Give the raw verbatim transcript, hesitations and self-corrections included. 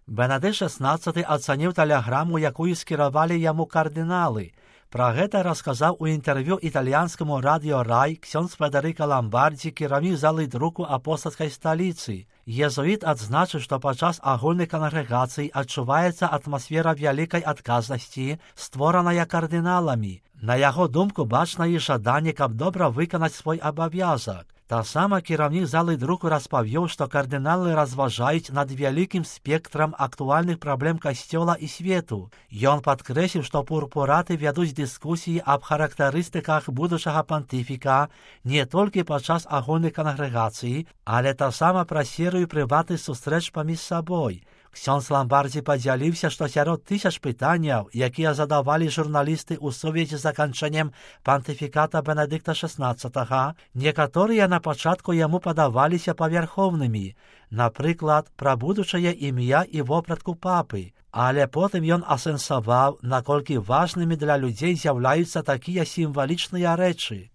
Бенедыкт шэснаццаты ацаніў тэлеграму, якую скіравалі яму кардыналы. Пра гэта расказаў у інтэрв'ю італьянскаму радыё Рай ксёндз Федэрыка Ламбардзі, кіраўнік залы друку апостальскай сталіцы. Езуіт адзначыў, што падчас агульнай кангрэгацыі адчуваецца атмасфера вялікай адказнасці, створаная кардыналамі. На яго думку, бачна іх жаданне, каб добра выканаць свой абавязак. Таксама кіраўнік залы друку распавёў, што кардыналы разважаюць над вялікім спектрам актуальных праблем касцёла і свету. Ён падкрэсліў, што пурпураты вядуць дыскусіі аб характарыстыках будучага пантыфіка не толькі падчас агульнай кангрэгацыі, але таксама пра серыю прыватных сустрэч паміж сабой. Ксёндз Ламбардзі падзяліўся, што сярод тысяч пытанняў, якія задавалі журналісты ў сувязі з заканчэннем пантыфіката Бенедыкта шэснаццатага, некаторыя на пачатку яму падаваліся павярхоўнымі, напрыклад, пра будучае імя і вопратку папы. Але потым ён асэнсаваў, наколькі важнымі для людзей з'яўляюцца такія сімвалічныя рэчы.